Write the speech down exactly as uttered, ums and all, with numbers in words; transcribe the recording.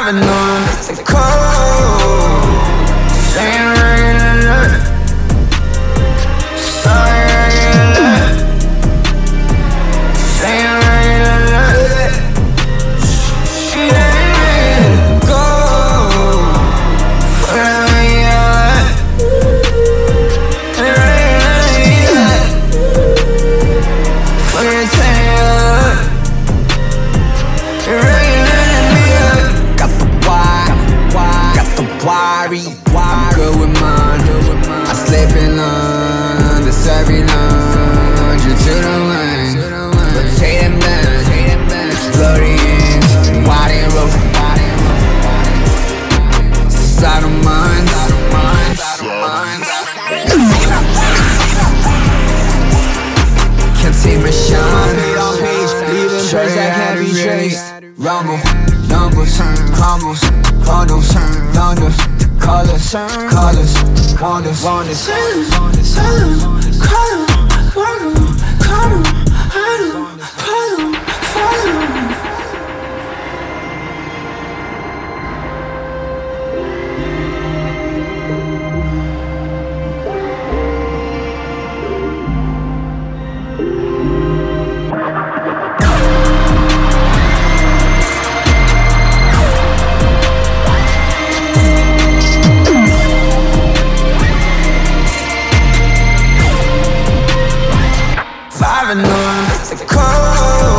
Five and on, it's a cold. Saying regular, sorry regular. Saying regular, she ain't go. Forever young, regular. For your time, regular. Got the wire, got the worry. I'm good with mine. I sleep in on this every night. You to the lane, rotate them down, exploding, wide roof. Side of mine, can't see me shine. Leaving trace that can't be traced. Rumble, numbers, crumbles, bundles, thunders, colors, colors, wonders, wonders. Silence, silence, color, wonder, color, idle, puddle, follow. Five and on, it's a cold.